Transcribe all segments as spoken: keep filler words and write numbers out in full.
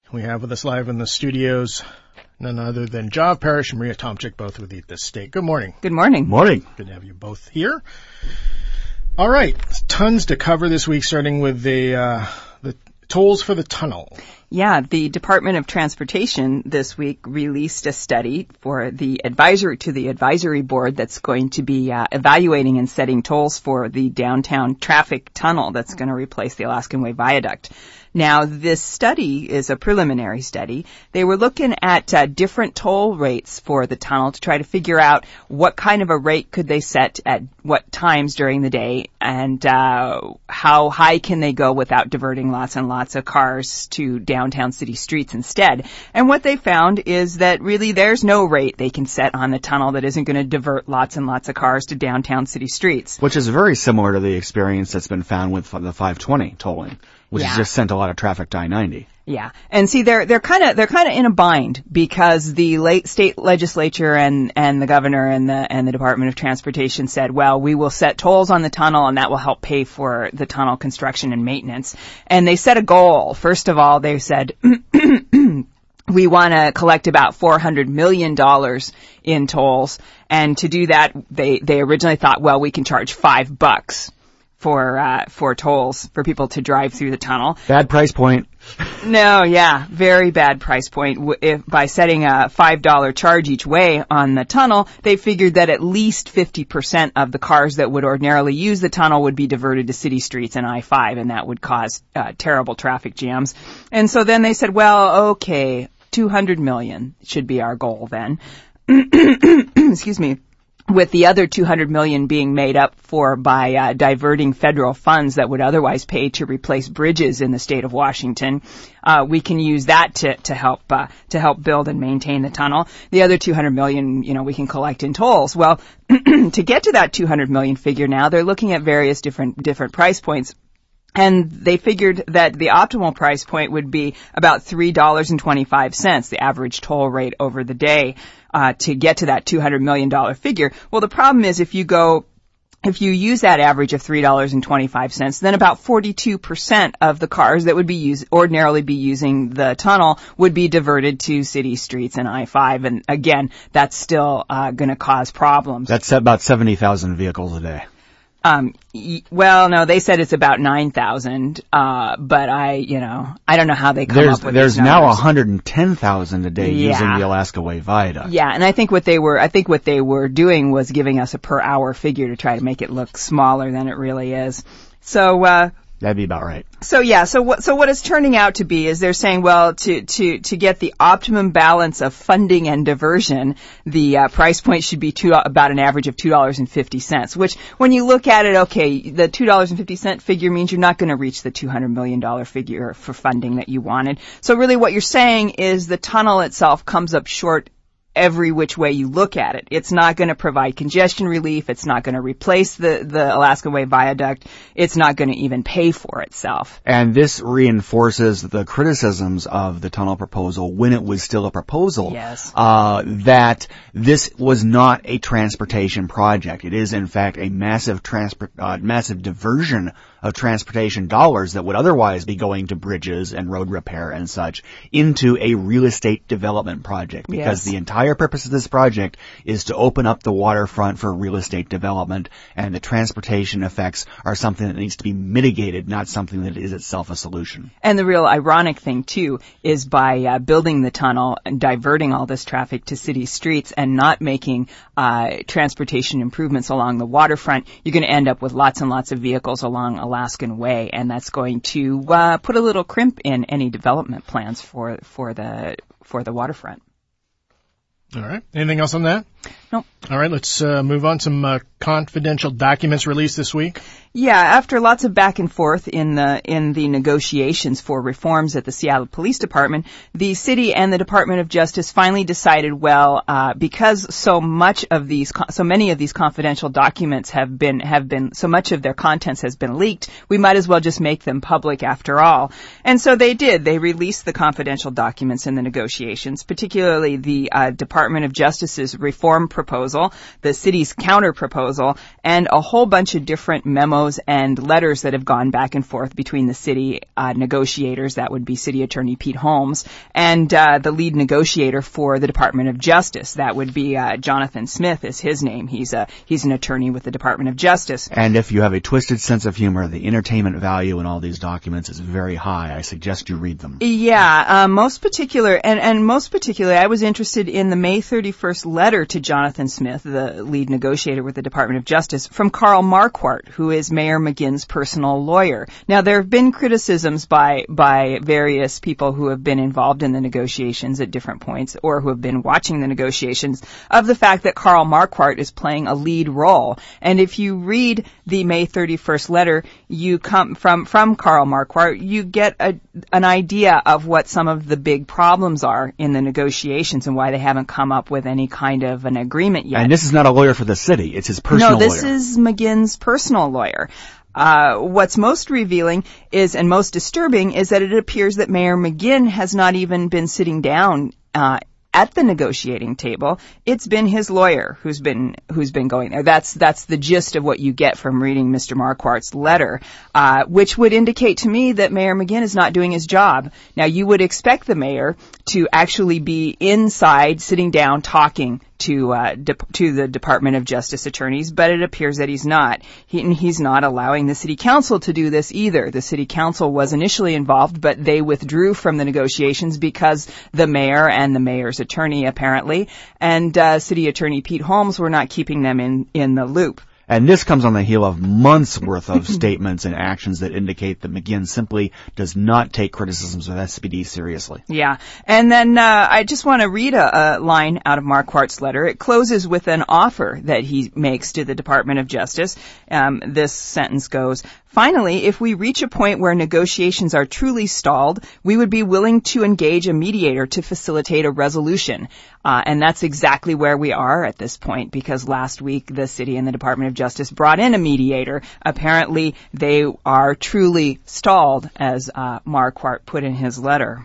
We have with us live in the studios none other than Job Parrish and Maria Tomczyk, both with the state. Good morning. Good morning. Morning. Good to have you both here. All right, tons to cover this week, starting with the uh, the tolls for the tunnel. Yeah, the Department of Transportation this week released a study for the advisory to the advisory board that's going to be uh, evaluating and setting tolls for the downtown traffic tunnel that's going to replace the Alaskan Way Viaduct. Now, this study is a preliminary study. They were looking at uh, different toll rates for the tunnel to try to figure out what kind of a rate could they set at what times during the day and uh how high can they go without diverting lots and lots of cars to downtown city streets instead. And what they found is that really there's no rate they can set on the tunnel that isn't going to divert lots and lots of cars to downtown city streets. Which is very similar to the experience that's been found with the five twenty tolling, which Yeah. has just sent a lot of traffic to I ninety. Yeah. And see, they're, they're kind of, they're kind of in a bind because the late state legislature and, and the governor and the, and the Department of Transportation said, well, we will set tolls on the tunnel and that will help pay for the tunnel construction and maintenance. And they set a goal. First of all, they said, we want to collect about four hundred million dollars in tolls. And to do that, they, they originally thought, well, we can charge five bucks for, uh, for tolls for people to drive through the tunnel. Bad price point. No, yeah, very bad price point. If, by setting a five dollar charge each way on the tunnel, they figured that at least fifty percent of the cars that would ordinarily use the tunnel would be diverted to city streets and I five, and that would cause uh, terrible traffic jams. And so then they said, well, okay, two hundred million should be our goal then. Excuse me. With the other two hundred million being made up for by uh, diverting federal funds that would otherwise pay to replace bridges in the state of Washington, uh, we can use that to to help uh, to help build and maintain the tunnel. The other two hundred million, you know, we can collect in tolls. Well, to get to that two hundred million figure now, they're looking at various different different price points. And they figured that the optimal price point would be about three dollars and twenty-five cents, the average toll rate over the day, uh, to get to that two hundred million dollars figure. Well, the problem is if you go, if you use that average of three dollars and twenty-five cents, then about forty-two percent of the cars that would be use, ordinarily be using the tunnel would be diverted to city streets and I five. And again, that's still, uh, going to cause problems. That's about seventy thousand vehicles a day. Um, y- well, no, they said it's about nine thousand, uh, but I, you know, I don't know how they come There's, up with there's these now numbers. one hundred ten thousand a day Yeah. using the Alaska Way Viaduct. Yeah, and I think what they were, I think what they were doing was giving us a per hour figure to try to make it look smaller than it really is. So, uh, That'd be about right. So yeah, so what so what it's turning out to be is they're saying, well, to to to get the optimum balance of funding and diversion, the uh, price point should be two, about an average of two dollars and fifty cents. Which, when you look at it, okay, the two dollars and fifty cent figure means you're not going to reach the two hundred million dollars figure for funding that you wanted. So really, what you're saying is the tunnel itself comes up short every which way you look at it. It's not going to provide congestion relief. It's not going to replace the, the Alaska Way Viaduct. It's not going to even pay for itself. And this reinforces the criticisms of the tunnel proposal when it was still a proposal. Yes. Uh, that this was not a transportation project. It is, in fact, a massive transport, uh, massive diversion of transportation dollars that would otherwise be going to bridges and road repair and such into a real estate development project, because Yes. the entire purpose of this project is to open up the waterfront for real estate development, and the transportation effects are something that needs to be mitigated, not something that is itself a solution. And the real ironic thing, too, is by uh, building the tunnel and diverting all this traffic to city streets and not making uh transportation improvements along the waterfront, you're going to end up with lots and lots of vehicles along Alaskan Way, and that's going to uh put a little crimp in any development plans for for the for the waterfront. All right. Anything else on that? Nope. All right, let's uh, move on. Some uh, confidential documents released this week. Yeah, after lots of back and forth in the in the negotiations for reforms at the Seattle Police Department, the city and the Department of Justice finally decided, well, uh, because so much of these, so many of these confidential documents have been have been so much of their contents has been leaked, we might as well just make them public after all. And so they did. They released the confidential documents in the negotiations, particularly the uh, Department of Justice's reform reform proposal, the city's counter proposal, and a whole bunch of different memos and letters that have gone back and forth between the city uh, negotiators, that would be City Attorney Pete Holmes, and uh, the lead negotiator for the Department of Justice, that would be uh, Jonathan Smith is his name. He's a he's an attorney with the Department of Justice. And if you have a twisted sense of humor, the entertainment value in all these documents is very high. I suggest you read them. Yeah, uh, most particular, and, and most particularly, I was interested in the May thirty-first letter to Jonathan Smith, the lead negotiator with the Department of Justice, from Carl Marquardt, who is Mayor McGinn's personal lawyer. Now, there have been criticisms by by various people who have been involved in the negotiations at different points, or who have been watching the negotiations, of the fact that Carl Marquardt is playing a lead role. And if you read the May thirty-first letter, you come from from Carl Marquardt, you get a, an idea of what some of the big problems are in the negotiations and why they haven't come up with any kind of an agreement yet. And this is not a lawyer for the city; it's his personal lawyer. No, this lawyer. is McGinn's personal lawyer. Uh, what's most revealing is, and most disturbing, is that it appears that Mayor McGinn has not even been sitting down uh, at the negotiating table. It's been his lawyer who's been who's been going there. That's that's the gist of what you get from reading Mister Marquardt's letter, uh, which would indicate to me that Mayor McGinn is not doing his job. Now, you would expect the mayor to actually be inside, sitting down, talking to uh, de- to the Department of Justice attorneys, but it appears that he's not. He, and he's not allowing the city council to do this either. The city council was initially involved, but they withdrew from the negotiations because the mayor and the mayor's attorney, apparently, and uh, City Attorney Pete Holmes were not keeping them in, in the loop. And this comes on the heel of months worth of statements and actions that indicate that McGinn simply does not take criticisms of S P D seriously. Yeah. And then uh, I just want to read a, a line out of Marquardt's letter. It closes with an offer that he makes to the Department of Justice. Um, this sentence goes, "Finally, if we reach a point where negotiations are truly stalled, we would be willing to engage a mediator to facilitate a resolution." Uh, and that's exactly where we are at this point, because last week the city and the Department of Justice brought in a mediator. Apparently they are truly stalled, as uh, Marquardt put in his letter.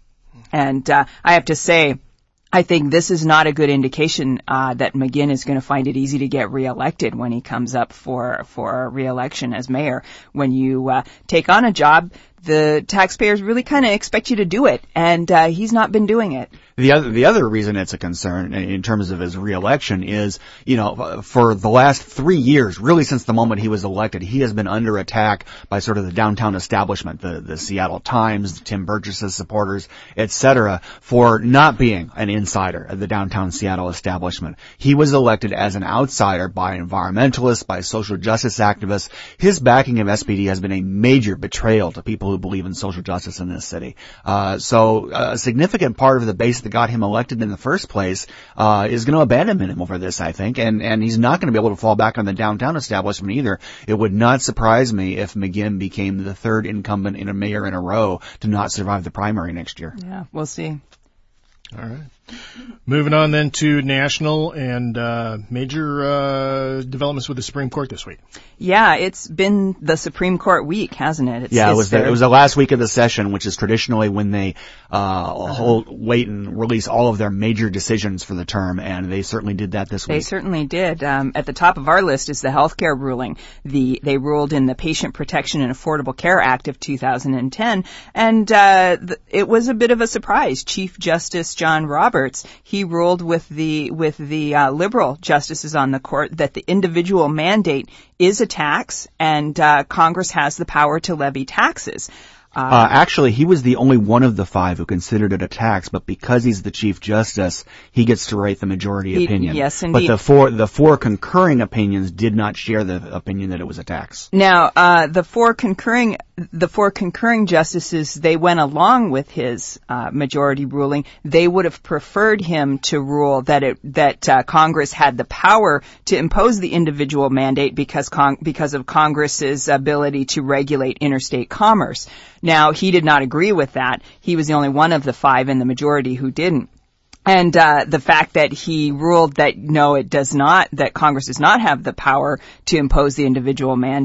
And uh, I have to say, I think this is not a good indication uh, that McGinn is going to find it easy to get reelected when he comes up for for reelection as mayor. When you uh, take on a job, the taxpayers really kind of expect you to do it, and uh, he's not been doing it. The other, the other reason it's a concern in terms of his reelection is, you know, for the last three years, really since the moment he was elected, he has been under attack by sort of the downtown establishment, the, the Seattle Times, Tim Burgess's supporters, et cetera, for not being an insider of the downtown Seattle establishment. He was elected as an outsider by environmentalists, by social justice activists. His backing of S P D has been a major betrayal to people who believe in social justice in this city. Uh, so a significant part of the base that got him elected in the first place uh, is going to abandon him over this, I think, and and he's not going to be able to fall back on the downtown establishment either. It would not surprise me if McGinn became the third incumbent in a mayor in a row to not survive the primary next year. Yeah, we'll see. All right. Moving on then to national and uh, major uh, developments with the Supreme Court this week. Yeah, it's been the Supreme Court week, hasn't it? It's, yeah, it it's was the, it was the last week of the session, which is traditionally when they uh, hold, wait and release all of their major decisions for the term, and they certainly did that this week. They certainly did. Um, at the top of our list is the healthcare ruling. The they ruled in the Patient Protection and Affordable Care Act of two thousand ten, and uh, th- it was a bit of a surprise. Chief Justice John Roberts, he ruled with the with the uh, liberal justices on the court that the individual mandate is a tax, and uh, Congress has the power to levy taxes. Uh, uh, actually, he was the only one of the five who considered it a tax, but because he's the Chief Justice, he gets to write the majority he, opinion. Yes, indeed. But the four, the four concurring opinions did not share the opinion that it was a tax. Now, uh, the four concurring, the four concurring justices, they went along with his, uh, majority ruling. They would have preferred him to rule that it, that, uh, Congress had the power to impose the individual mandate because con- because of Congress's ability to regulate interstate commerce. Now, he did not agree with that. He was the only one of the five in the majority who didn't. And uh the fact that he ruled that no, it does not, that Congress does not have the power to impose the individual mandate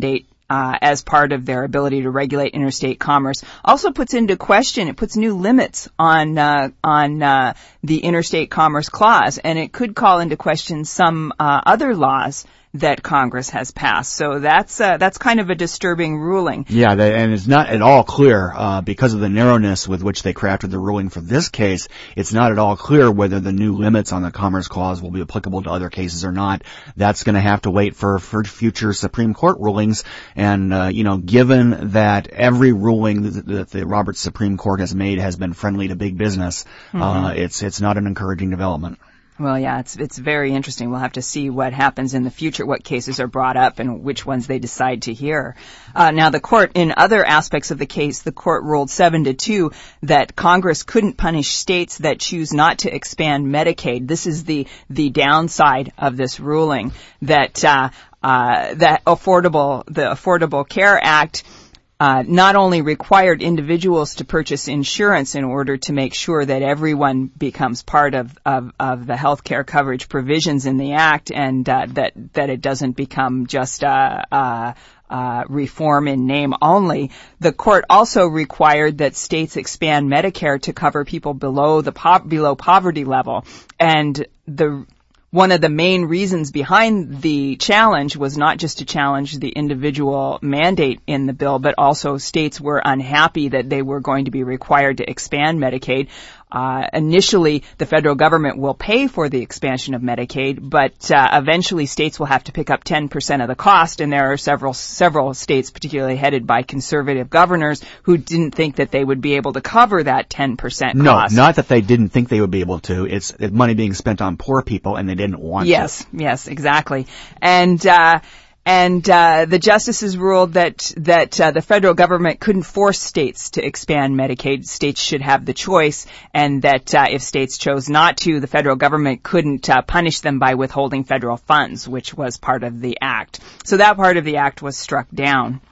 uh, as part of their ability to regulate interstate commerce. Also puts into question, it puts new limits on uh, on uh, the interstate commerce clause, and it could call into question some uh, other laws that Congress has passed. So that's uh, that's kind of a disturbing ruling. Yeah, they, and it's not at all clear, uh, because of the narrowness with which they crafted the ruling for this case, it's not at all clear whether the new limits on the Commerce Clause will be applicable to other cases or not. That's going to have to wait for, for future Supreme Court rulings. And, uh, you know, given that every ruling that, that the Roberts Supreme Court has made has been friendly to big business, mm-hmm. uh, it's, it's not an encouraging development. Well, yeah, it's it's very interesting. We'll have to see what happens in the future, what cases are brought up and which ones they decide to hear. Uh, now, the court, in other aspects of the case, the court ruled seven to two that Congress couldn't punish states that choose not to expand Medicaid. This is the the downside of this ruling, that uh, uh, that affordable the Affordable Care Act Uh, not only required individuals to purchase insurance in order to make sure that everyone becomes part of, of, of the health care coverage provisions in the Act, and uh, that, that it doesn't become just uh, uh, uh, reform in name only. The court also required that states expand Medicare to cover people below the po- below poverty level. And the One of the main reasons behind the challenge was not just to challenge the individual mandate in the bill, but also states were unhappy that they were going to be required to expand Medicaid. Uh, initially, the federal government will pay for the expansion of Medicaid, but uh, eventually states will have to pick up ten percent of the cost, and there are several several states, particularly headed by conservative governors, who didn't think that they would be able to cover that ten percent cost. No, not that they didn't think they would be able to. It's money being spent on poor people, and they didn't want yes, to. Yes, yes, exactly. And uh And uh the justices ruled that that uh, the federal government couldn't force states to expand Medicaid. States should have the choice, and that uh, if states chose not to, the federal government couldn't uh, punish them by withholding federal funds, which was part of the act. So that part of the act was struck down.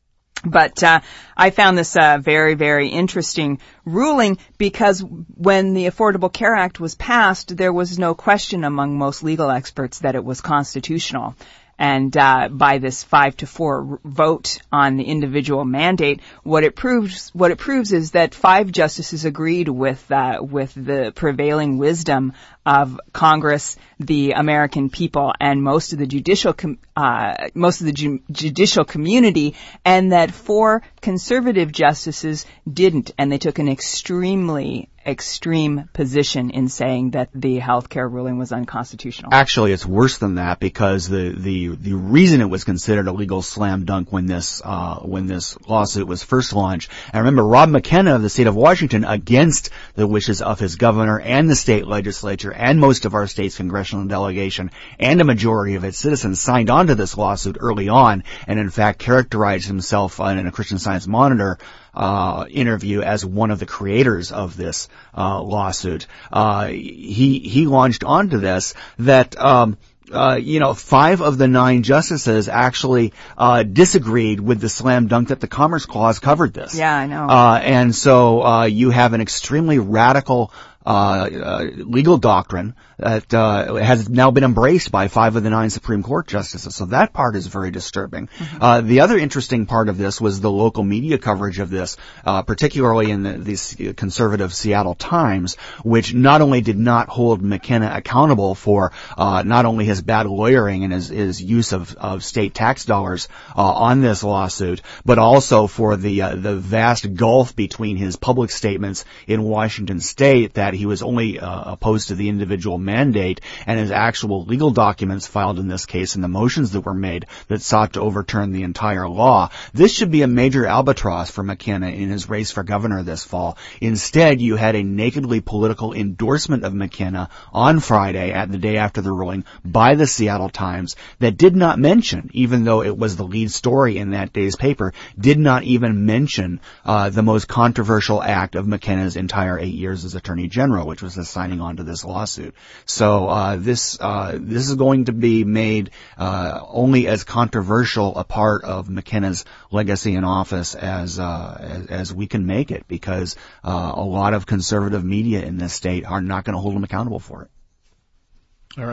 But uh I found this a uh, very, very interesting ruling, because when the Affordable Care Act was passed, there was no question among most legal experts that it was constitutional. And uh by this five to four vote on the individual mandate, what it proves what it proves is that five justices agreed with uh with the prevailing wisdom of Congress, the American people, and most of the judicial com- uh most of the ju- judicial community, and that four conservative justices didn't, and they took an extremely extreme position in saying that the healthcare ruling was unconstitutional. Actually, it's worse than that, because the the the reason it was considered a legal slam dunk when this uh when this lawsuit was first launched. I remember Rob McKenna of the state of Washington, against the wishes of his governor and the state legislature and most of our state's congressional delegation and a majority of its citizens, signed on to this lawsuit early on, and in fact characterized himself in a Christian Science Monitor uh interview as one of the creators of this uh lawsuit. Uh he he launched onto this that um Uh, you know, five of the nine justices actually uh disagreed with the slam dunk that the Commerce Clause covered this. Yeah, I know. Uh and so uh you have an extremely radical uh, uh legal doctrine that uh has now been embraced by five of the nine Supreme Court justices. So that part is very disturbing. Mm-hmm. Uh the other interesting part of this was the local media coverage of this, uh particularly in the, the conservative Seattle Times, which not only did not hold McKenna accountable for uh not only his bad lawyering and his, his use of, of state tax dollars uh on this lawsuit, but also for the uh, the vast gulf between his public statements in Washington state that he was only uh, opposed to the individual mandate, and his actual legal documents filed in this case and the motions that were made that sought to overturn the entire law. This should be a major albatross for McKenna in his race for governor this fall. Instead, you had a nakedly political endorsement of McKenna on Friday, at the day after the ruling, by the Seattle Times, that did not mention, even though it was the lead story in that day's paper, did not even mention uh the most controversial act of McKenna's entire eight years as Attorney General, which was the signing on to this lawsuit. So uh this uh this is going to be made uh only as controversial a part of McKenna's legacy in office as uh as, as we can make it, because uh a lot of conservative media in this state are not going to hold him accountable for it. All right.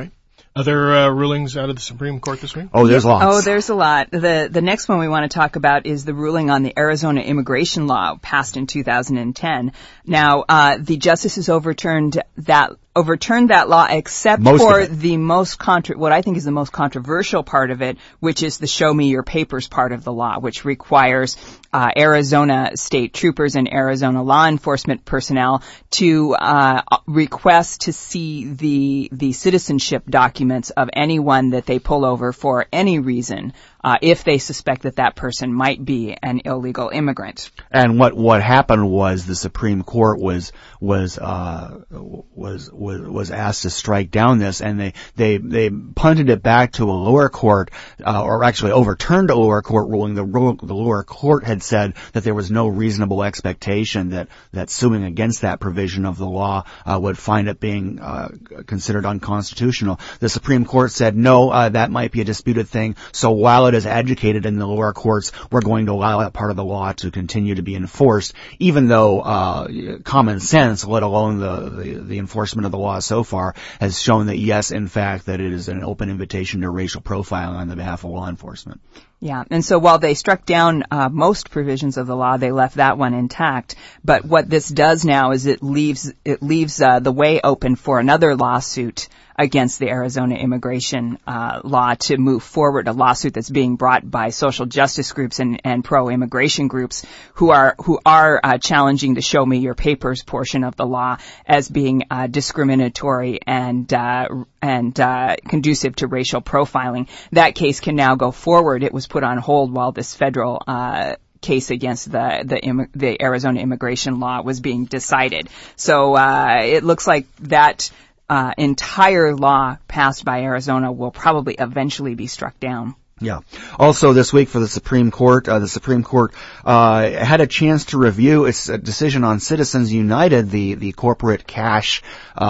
Other uh, rulings out of the Supreme Court this week? Oh, there's lots. Oh, there's a lot. The the next one we want to talk about is the ruling on the Arizona immigration law passed in two thousand ten. Now, uh, the justices overturned that overturned that law except Most for of it. the most contra- what I think is the most controversial part of it, which is the show me your papers part of the law, which requires uh, Arizona state troopers and Arizona law enforcement personnel to uh, request to see the the citizenship documents of anyone that they pull over for any reason, uh, if they suspect that that person might be an illegal immigrant. And what what happened was the Supreme Court was was uh was was was asked to strike down this, and they they they punted it back to a lower court, uh, or actually overturned a lower court ruling. The ru- the lower court had said that there was no reasonable expectation that that suing against that provision of the law uh, would find it being uh, considered unconstitutional. The Supreme Court said no, uh, that might be a disputed thing. So while it is adjudicated in the lower courts, we're going to allow that part of the law to continue to be enforced, even though uh, common sense, let alone the, the the enforcement of the law so far, has shown that yes, in fact, that it is an open invitation to racial profiling on the behalf of law enforcement. Yeah, and so while they struck down uh, most provisions of the law, they left that one intact. But what this does now is it leaves it leaves uh, the way open for another lawsuit against the Arizona immigration uh, law to move forward, a lawsuit that's being brought by social justice groups and, and pro-immigration groups who are who are uh, challenging the show me your papers portion of the law as being uh, discriminatory and uh, and uh, conducive to racial profiling. That case can now go forward. It was put on hold while this federal uh case against the the, Im- the Arizona immigration law was being decided. So uh it looks like that Uh, entire law passed by Arizona will probably eventually be struck down. Yeah. Also this week for the Supreme Court, uh, the Supreme Court uh had a chance to review its uh, decision on Citizens United, the the corporate cash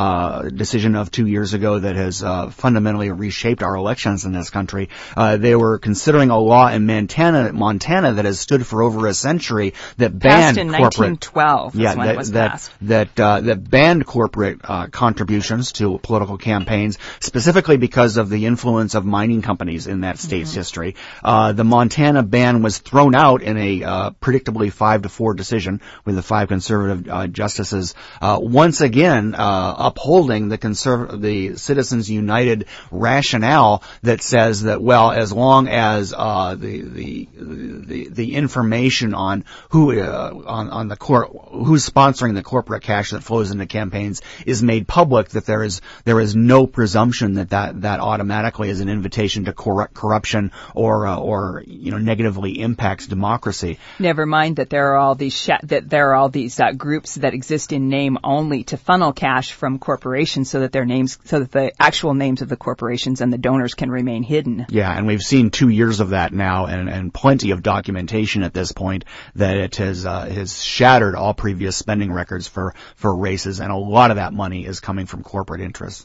uh decision of two years ago that has uh fundamentally reshaped our elections in this country. Uh they were considering a law in Montana Montana that has stood for over a century that banned passed in corporate nineteen twelve is yeah, when that, it was that, passed. That uh that banned corporate uh contributions to political campaigns, specifically because of the influence of mining companies in that state's mm-hmm. history. Uh, the Montana ban was thrown out in a uh, predictably five to four decision with the five conservative uh, justices uh, once again uh, upholding the conserv- the Citizens United rationale that says that, well, as long as uh, the, the the the information on who uh, on on the court who's sponsoring the corporate cash that flows into campaigns is made public, that there is there is no presumption that that, that automatically is an invitation to corrupt corruption or uh, or you know negatively impacts democracy. Never mind that there are all these sh- that there are all these uh, groups that exist in name only to funnel cash from corporations so that their names so that the actual names of the corporations and the donors can remain hidden. Yeah, and we've seen two years of that now, and and plenty of documentation at this point that it has uh, has shattered all previous spending records for for races, and a lot of that money is coming from corporate interests.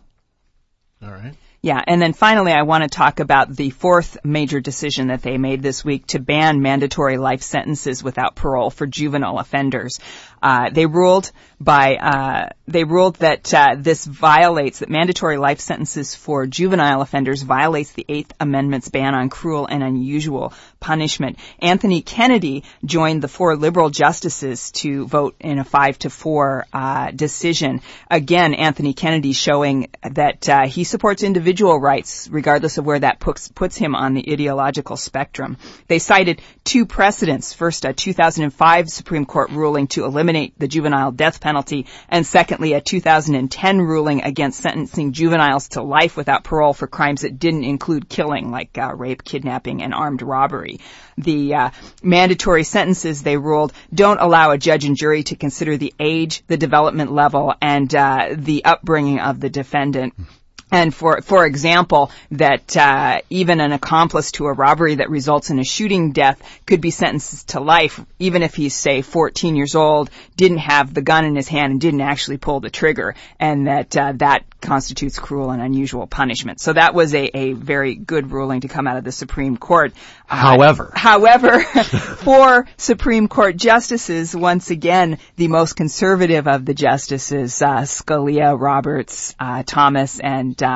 All right. Yeah, and then finally I want to talk about the fourth major decision that they made this week to ban mandatory life sentences without parole for juvenile offenders. Uh, they ruled by, uh, they ruled that, uh, this violates, that mandatory life sentences for juvenile offenders violates the Eighth Amendment's ban on cruel and unusual punishment. Anthony Kennedy joined the four liberal justices to vote in a five to four, uh, decision. Again, Anthony Kennedy showing that, uh, he supports individual rights regardless of where that puts, puts him on the ideological spectrum. They cited two precedents. First, a two thousand five Supreme Court ruling to eliminate the juvenile death penalty, and secondly, a two thousand ten ruling against sentencing juveniles to life without parole for crimes that didn't include killing, like uh, rape, kidnapping, and armed robbery. The uh, mandatory sentences, they ruled, don't allow a judge and jury to consider the age, the development level, and uh, the upbringing of the defendant. And for, for example, that, uh, even an accomplice to a robbery that results in a shooting death could be sentenced to life, even if he's, say, fourteen years old, didn't have the gun in his hand and didn't actually pull the trigger, and that, uh, that constitutes cruel and unusual punishment. So that was a, a very good ruling to come out of the Supreme Court. Uh, However. However, for Supreme Court justices, once again, the most conservative of the justices, uh, Scalia, Roberts, uh, Thomas, and, uh,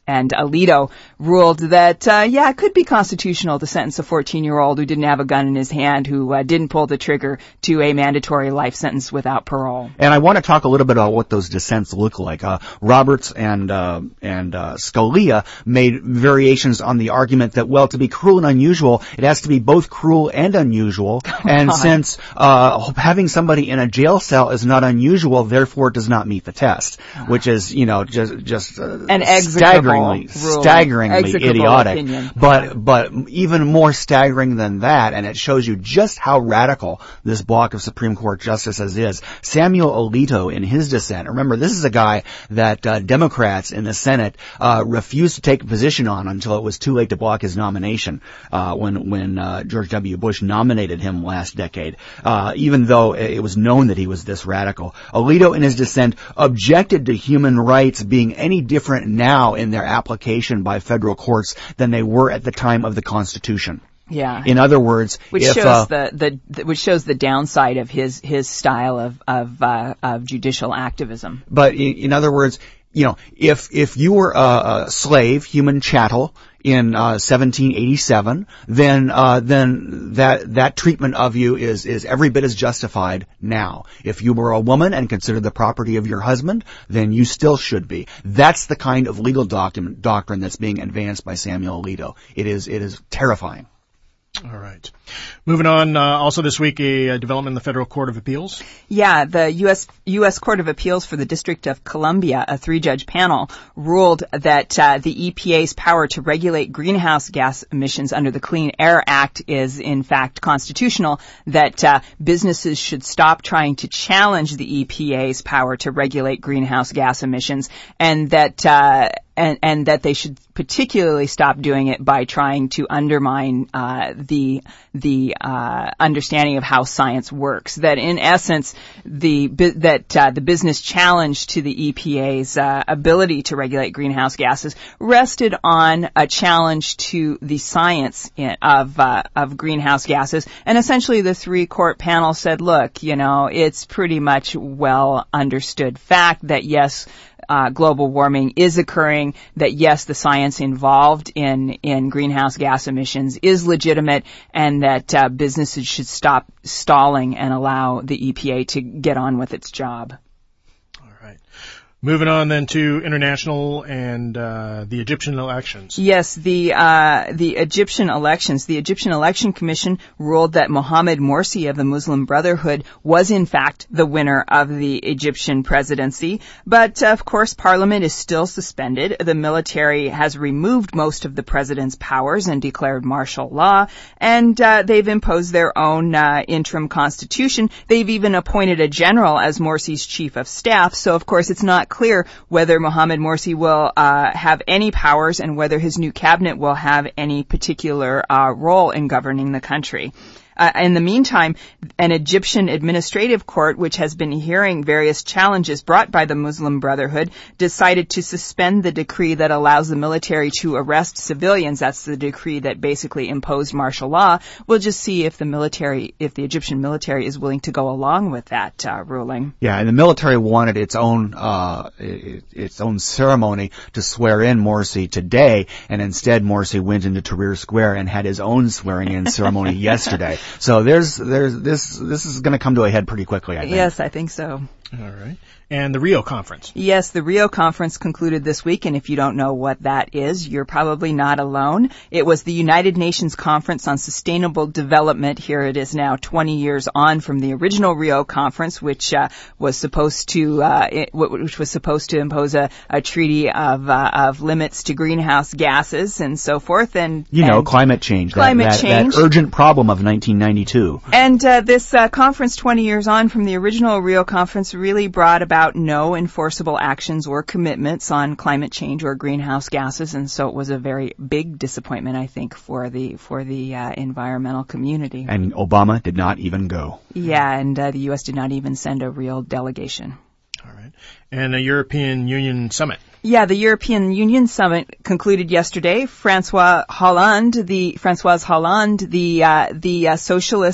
And Alito ruled that, uh, yeah, it could be constitutional to sentence a fourteen-year-old who didn't have a gun in his hand, who uh, didn't pull the trigger, to a mandatory life sentence without parole. And I want to talk a little bit about what those dissents look like. Uh, Roberts and uh, and uh, Scalia made variations on the argument that, well, to be cruel and unusual, it has to be both cruel and unusual. And God. since uh, having somebody in a jail cell is not unusual, therefore it does not meet the test, which is, you know, just just uh, An staggeringly, ruling. staggeringly Execrable idiotic. opinion. But but even more staggering than that, and it shows you just how radical this block of Supreme Court justices is. Samuel Alito, in his dissent, remember, this is a guy that uh, Democrats in the Senate uh, refused to take a position on until it was too late to block his nomination uh, when when uh, George W. Bush nominated him last decade, uh, even though it was known that he was this radical. Alito, in his dissent, objected to human rights being any different now in their application by federal courts than they were at the time of the Constitution. Yeah. In other words, which if, shows uh, the, the which shows the downside of his his style of of uh, of judicial activism. But in, in other words, you know, if if you were a, a slave, human chattel, in uh, seventeen eighty-seven, then uh, then that that treatment of you is is every bit as justified now. If you were a woman and considered the property of your husband, then you still should be. That's the kind of legal document doctrine that's being advanced by Samuel Alito. It is it is terrifying. All right. Moving on, uh, also this week, a, a development in the Federal Court of Appeals. Yeah, the U S U S Court of Appeals for the District of Columbia, a three-judge panel, ruled that uh, the E P A's power to regulate greenhouse gas emissions under the Clean Air Act is, in fact, constitutional, that uh, businesses should stop trying to challenge the E P A's power to regulate greenhouse gas emissions, and that uh, and, and that they should particularly stop doing it by trying to undermine uh, the the uh, understanding of how science works. That in essence, the that uh, the business challenge to the E P A's uh, ability to regulate greenhouse gases rested on a challenge to the science in, of uh, of greenhouse gases, and essentially the three court panel said, look, you know, it's pretty much well understood fact that yes, Uh, global warming is occurring, that yes, the science involved in, in greenhouse gas emissions is legitimate, and that uh, businesses should stop stalling and allow the E P A to get on with its job. All right. Moving on then to international and uh, the Egyptian elections. Yes, the uh, the Egyptian elections. The Egyptian Election Commission ruled that Mohamed Morsi of the Muslim Brotherhood was in fact the winner of the Egyptian presidency. But uh, of course, Parliament is still suspended. The military has removed most of the president's powers and declared martial law, and uh, they've imposed their own uh, interim constitution. They've even appointed a general as Morsi's chief of staff. So of course, it's not clear whether Mohamed Morsi will uh, have any powers and whether his new cabinet will have any particular uh, role in governing the country. Uh, in the meantime, an Egyptian administrative court, which has been hearing various challenges brought by the Muslim Brotherhood, decided to suspend the decree that allows the military to arrest civilians. That's the decree that basically imposed martial law. We'll just see if the military, if the Egyptian military is willing to go along with that uh, ruling. Yeah, and the military wanted its own uh its own ceremony to swear in Morsi today, and instead Morsi went into Tahrir Square and had his own swearing-in ceremony yesterday. So there's there's this this is going to come to a head pretty quickly, I think. Yes, I think so. All right. And the Rio Conference. Yes, the Rio Conference concluded this week, and if you don't know what that is, you're probably not alone. It was the United Nations Conference on Sustainable Development. Here it is now twenty years on from the original Rio Conference, which uh, was supposed to uh, it, which was supposed to impose a, a treaty of uh, of limits to greenhouse gases and so forth. And you know, and climate change, climate that, that, change, that urgent problem of nineteen ninety-two. And uh, this uh, conference, twenty years on from the original Rio Conference, really brought about no enforceable actions or commitments on climate change or greenhouse gases, and so it was a very big disappointment, I think, for the for the uh, environmental community. And Obama did not even go. Yeah, and uh, the U S did not even send a real delegation. All right. And a European Union summit. Yeah, the European Union summit concluded yesterday. Francois Hollande, the Francois Hollande, the uh, the uh, socialist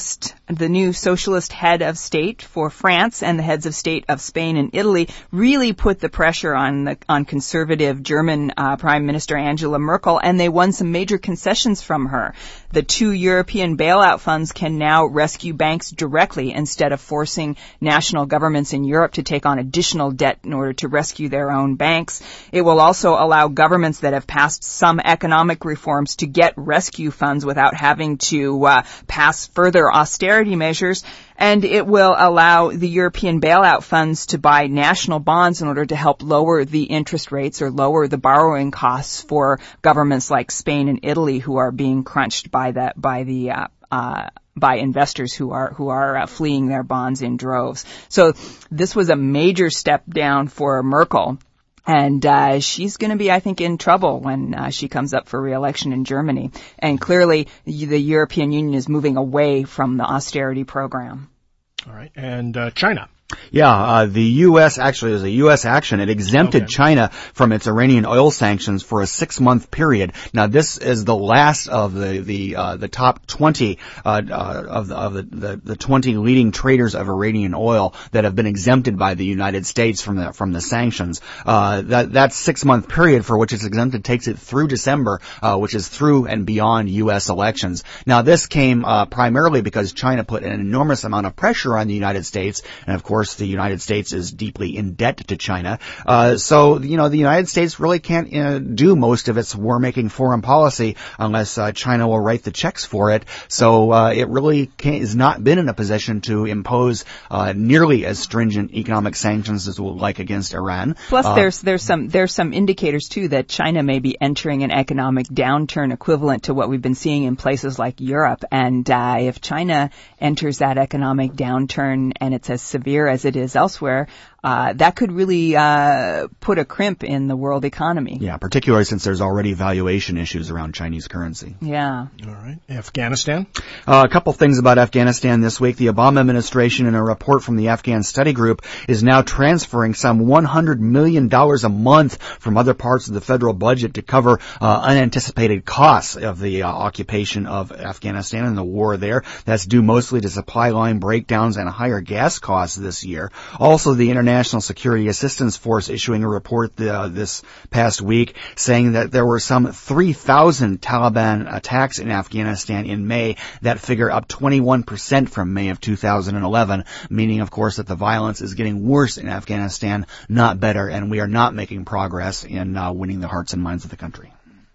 the new socialist head of state for France and the heads of state of Spain and Italy really put the pressure on the on conservative German uh, Prime Minister Angela Merkel, and they won some major concessions from her. The two European bailout funds can now rescue banks directly instead of forcing national governments in Europe to take on additional debt in order to rescue their own banks. It will also allow governments that have passed some economic reforms to get rescue funds without having to uh, pass further austerity measures, and it will allow the European bailout funds to buy national bonds in order to help lower the interest rates or lower the borrowing costs for governments like Spain and Italy, who are being crunched by the by the uh, uh, by investors who are who are uh, fleeing their bonds in droves. So this was a major step down for Merkel. And uh, she's going to be, I think, in trouble when uh, she comes up for re-election in Germany. And clearly, the European Union is moving away from the austerity program. All right. And uh, China. Yeah, uh, the U S actually, it was a U S action. It exempted okay. China from its Iranian oil sanctions for a six-month period. Now, this is the last of the the uh, the top twenty uh, uh, of the of the, the the twenty leading traders of Iranian oil that have been exempted by the United States from the from the sanctions. Uh, that that six-month period for which it's exempted takes it through December, uh, which is through and beyond U S elections. Now, this came uh, primarily because China put an enormous amount of pressure on the United States, and of course, the United States is deeply in debt to China. Uh, so, you know, the United States really can't uh, do most of its war-making foreign policy unless uh, China will write the checks for it. So uh, it really can't, has not been in a position to impose uh, nearly as stringent economic sanctions as it would like against Iran. Plus, uh, there's there's some there's some indicators too that China may be entering an economic downturn equivalent to what we've been seeing in places like Europe. And uh, if China enters that economic downturn and it's as severe as it is elsewhere, uh, that could really uh, put a crimp in the world economy. Yeah, particularly since there's already valuation issues around Chinese currency. Yeah. All right. Afghanistan? Uh, a couple things about Afghanistan this week. The Obama administration, in a report from the Afghan Study Group, is now transferring some one hundred million dollars a month from other parts of the federal budget to cover uh, unanticipated costs of the uh, occupation of Afghanistan and the war there. That's due mostly to supply line breakdowns and higher gas costs this year. Also, the International Security Assistance Force issuing a report uh, this past week saying that there were some three thousand Taliban attacks in Afghanistan in May. That figure up twenty-one percent from May of two thousand eleven, meaning, of course, that the violence is getting worse in Afghanistan, not better, and we are not making progress in uh, winning the hearts and minds of the country.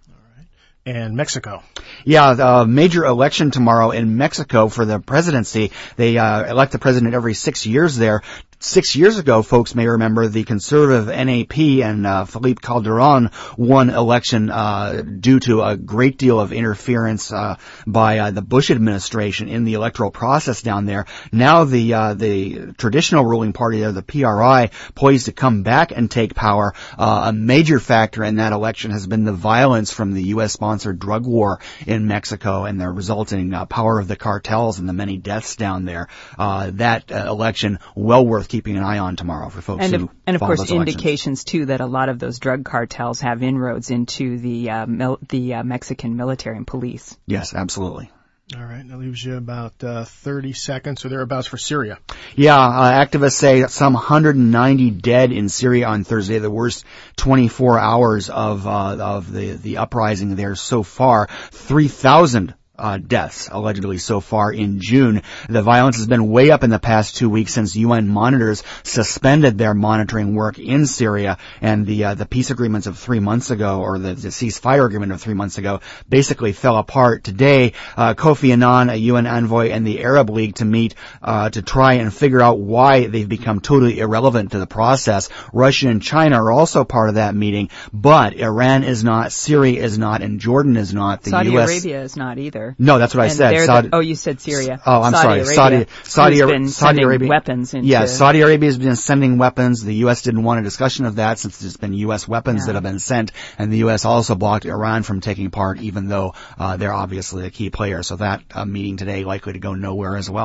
And Mexico. Yeah, the major election tomorrow in Mexico for the presidency. They uh, elect the president every six years there. Six years ago, folks may remember, the conservative N A P and uh, Felipe Calderon won election uh, due to a great deal of interference uh, by uh, the Bush administration in the electoral process down there. Now the uh, the traditional ruling party there, the P R I, poised to come back and take power. Uh, a major factor in that election has been the violence from the U S-sponsored drug war in Mexico and the resulting uh, power of the cartels and the many deaths down there. Uh, that uh, election, well worth keeping an eye on tomorrow for folks and who of, and of follow course those elections. Indications too that a lot of those drug cartels have inroads into the uh, mil- the uh, Mexican military and police. Yes, absolutely. All right, that leaves you about uh, thirty seconds or thereabouts for Syria. Yeah, uh, activists say some one hundred ninety dead in Syria on Thursday, the worst twenty-four hours of uh, of the the uprising there so far. three thousand Uh, deaths, allegedly, so far in June. The violence has been way up in the past two weeks since U N monitors suspended their monitoring work in Syria, and the uh, the peace agreements of three months ago, or the, the ceasefire agreement of three months ago, basically fell apart. Today, uh, Kofi Annan, a U N envoy, and the Arab League to meet uh, to try and figure out why they've become totally irrelevant to the process. Russia and China are also part of that meeting, but Iran is not, Syria is not, and Jordan is not. The Saudi U S Arabia is not either. No, that's what I and said. Saudi, the, oh, you said Syria. Oh, I'm Saudi sorry. Arabia, Saudi, Saudi, who's been Saudi sending Arabia. weapons into. Yeah, Saudi Arabia has been sending weapons. The U S didn't want a discussion of that since it's been U S weapons yeah. that have been sent, and the U S also blocked Iran from taking part, even though uh, they're obviously a key player. So that uh, meeting today likely to go nowhere as well.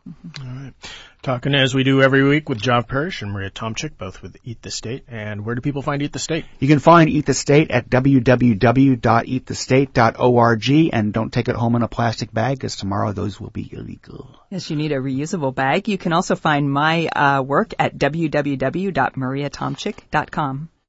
All right. Talking as we do every week with John Parrish and Maria Tomchik, both with Eat the State. And where do people find Eat the State? You can find Eat the State at w w w dot eat the state dot org, and don't take it home in a plastic bag, because tomorrow those will be illegal. Yes, you need a reusable bag. You can also find my uh, work at w w w dot maria tomchik dot com.